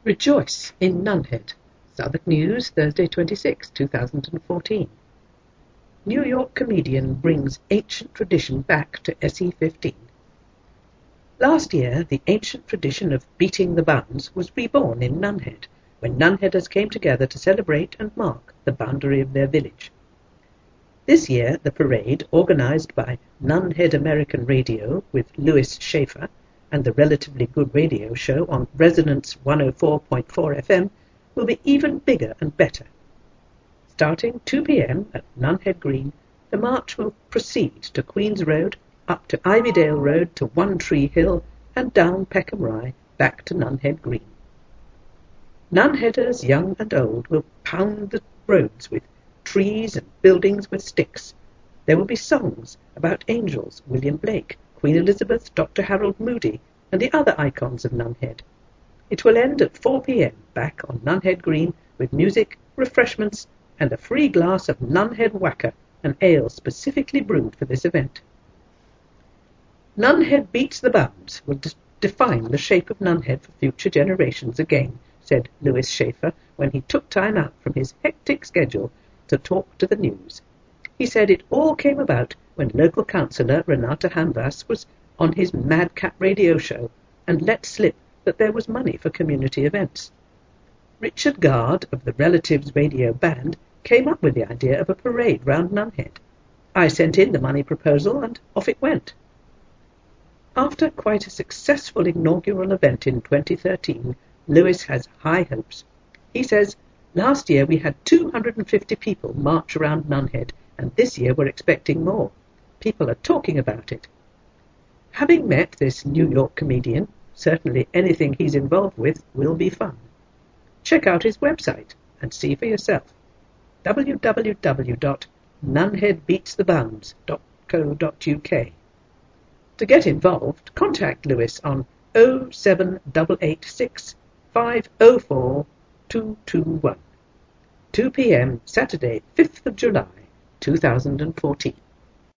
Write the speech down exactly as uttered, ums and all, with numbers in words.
Rejoice in Nunhead. Southwark News, Thursday twenty-sixth, two thousand fourteen. New York comedian brings ancient tradition back to S E fifteen. Last year, the ancient tradition of beating the bounds was reborn in Nunhead, when Nunheaders came together to celebrate and mark the boundary of their village. This year, the parade, organised by Nunhead American Radio with Lewis Schaefer and the Relatively Good Radio Show on Resonance one oh four point four F M, will be even bigger and better. Starting two p m at Nunhead Green, the march will proceed to Queen's Road, up to Ivydale Road to One Tree Hill, and down Peckham Rye back to Nunhead Green. Nunheaders, young and old, will pound the roads with trees and buildings with sticks. There will be songs about angels, William Blake, Queen Elizabeth, Doctor Harold Moody, and the other icons of Nunhead. It will end at four p m back on Nunhead Green with music, refreshments, and a free glass of Nunhead Wacker, an ale specifically brewed for this event. Nunhead Beats the Bounds will de- define the shape of Nunhead for future generations again, said Lewis Schaefer when he took time out from his hectic schedule to talk to the news. He said it all came about when local councillor Renata Hanvas was on his Madcap radio show and let slip that there was money for community events. Richard Gard of the Relatives Radio Band came up with the idea of a parade round Nunhead. I sent in the money proposal and off it went. After quite a successful inaugural event in twenty thirteen, Lewis has high hopes. He says, last year we had two hundred fifty people march around Nunhead, and this year we're expecting more. People are talking about it. Having met this New York comedian, certainly anything he's involved with will be fun. Check out his website and see for yourself. w w w dot nunhead beats the bounds dot co dot u k. To get involved, contact Lewis on oh seven eight eight six, five oh four, two two one. two p m Saturday, fifth of July, two thousand fourteen.